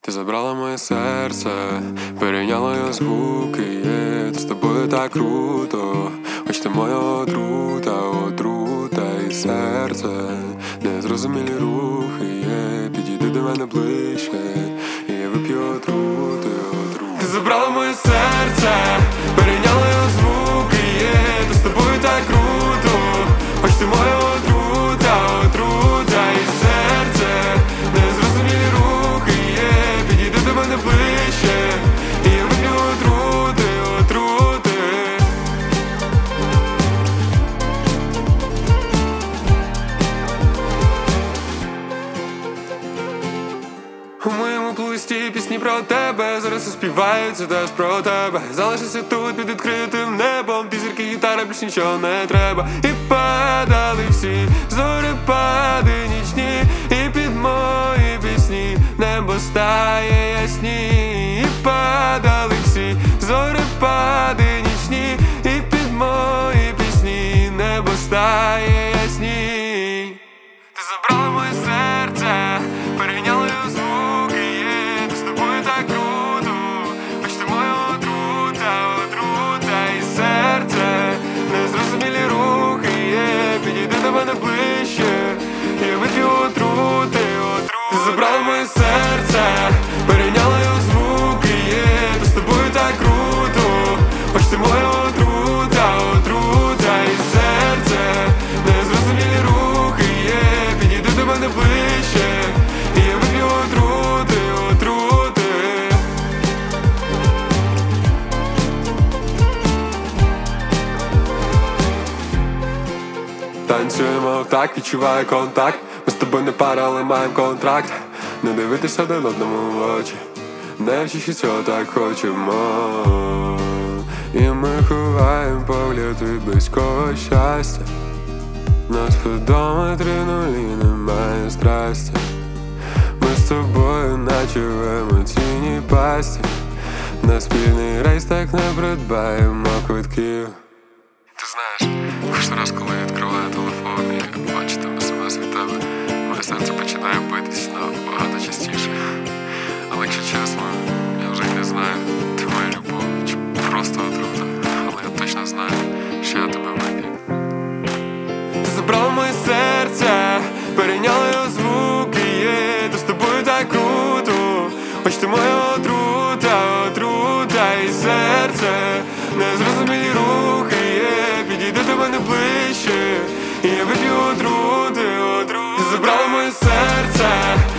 Ти забрала моє серце, перейняла його звуки, ти з тобою так круто, хоч ти моя отрута і серце, незрозумілі рухи, підійди до мене ближче, і я вип'ю отрути. Ти забрала моє серце, перейняла його звуки, ти з тобою так круто, хоч ти моя отрута і серце, незрозумілі рухи, підійди до мене ближче, і я вип'ю отрути. У моєму плисті пісні про тебе, зараз співаються теж про тебе. Залишися тут під відкритим небом, ті зірки, гітара, більш нічого не треба. І падали всі зорепади нічні, і під мої пісні небо стає ясні. І падали всі зорепади нічні, і під мої пісні небо стає ясні. Ти забрала моє серце, перейняла його звуки, ти з тобою так круто, хоч ти моя отрута і серце, незрозумілі рухи, підійди до мене ближче, я вип'ю отрути. Ти забрала моє серце, перейняла його звуки, ти з тобою так круто, хоч ти моя отрута і серце, незрозумілі рухи, підійди до мене ближче, і я вип'ю отрути. Танцюємо так, відчуваю контакт. Ми з тобою не пара, але маємо контракт. Не дивитися один одному в очі, не вчиш цього так хочемо. І ми ховаємо погляд від близького щастя. На спідометрі нулі немає страсті. Ми з тобою наче в емоційній пасті. На спільний рейс так не придбаємо квитків. Ти знаєш, кожен раз, коли я відкриваю телефон і бачу там смс від тебе, моє серце починає битись набагато частіше. Але якщо чесно, я вже не знаю, ти моя любов чи просто отрута. Але я точно знаю, що я тебе вип'ю. Ти забрала моє серце, перейняла його звуки, ти з тобою так круто, хоч ти моя отрута і серце, незрозумілі рухи, підійди до мене ближче, і я вип'ю отрути. Ти забрала моє серце,